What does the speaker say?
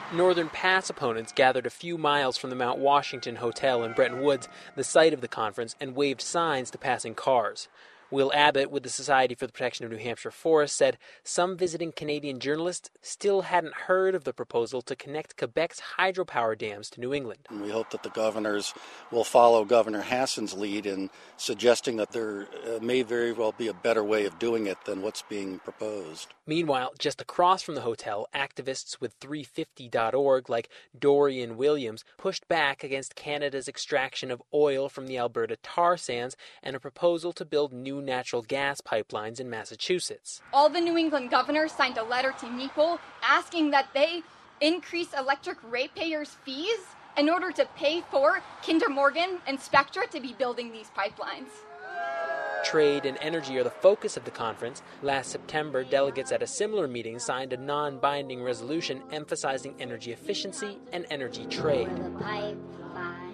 Northern Pass opponents gathered a few miles from the Mount Washington Hotel in Bretton Woods, the site of the conference, and waved signs to passing cars. Will Abbott, with the Society for the Protection of New Hampshire Forests, said some visiting Canadian journalists still hadn't heard of the proposal to connect Quebec's hydropower dams to New England. And we hope that the governors will follow Governor Hassan's lead in suggesting that there may very well be a better way of doing it than what's being proposed. Meanwhile, just across from the hotel, activists with 350.org like Dorian Williams pushed back against Canada's extraction of oil from the Alberta tar sands and a proposal to build new natural gas pipelines in Massachusetts. All the New England governors signed a letter to NEPO asking that they increase electric ratepayers' fees in order to pay for Kinder Morgan and Spectra to be building these pipelines. Trade and energy are the focus of the conference. Last September, delegates at a similar meeting signed a non-binding resolution emphasizing energy efficiency and energy trade.